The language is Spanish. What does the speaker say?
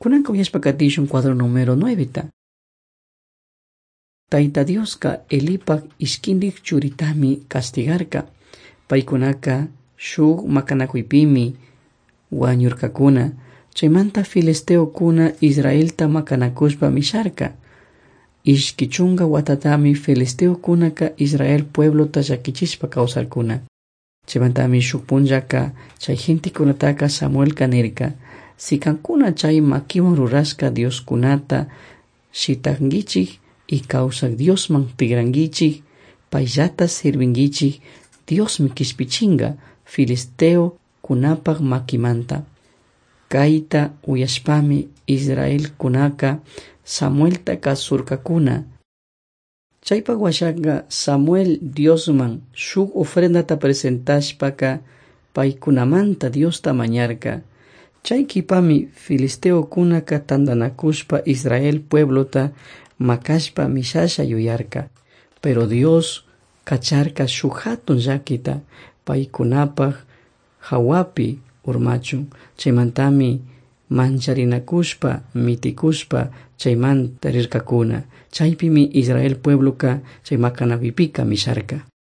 Kunanka uyashpa katishun cuadro número 9. Tayta Dioska Elipak ishkindik churitami castigarka. Paykunaka shuk makanakuypimi wañurkakuna. Chaymanta filisteokuna Israelta makanakushpa misharka. Ishkichunga watatami filisteokunaka Israel pueblota llakichishpa kawsarkuna. Chaymantami shuk punllaka chay gentikunataka Samuelka nirka: si kankuna chay makiwan rurashka dioskunata shitankichik y kawsak Diosman tigrankichik, payllata sirvinkichik, Diosmi kishpichinga filisteo kunapak makimanta. Kayta uyashpami Israel kunaka Samuelta kasurkakuna. Chaypak washaka Samuel Diosman shuk ofrendata presentashpaka paykunamanta Diosta mañarka. Chaykipami filisteo kunaka tandanakushpa Israel pueblota makashpa mishasha yuyarka. Pero Dios kacharka shuk hatun llakita paykunapak hawapi urmachun. Chaymantami mancharinakushpa mitikushpa chaymanta rirkakuna. Chaypimi Israel puebloka chay makanapipika misharka.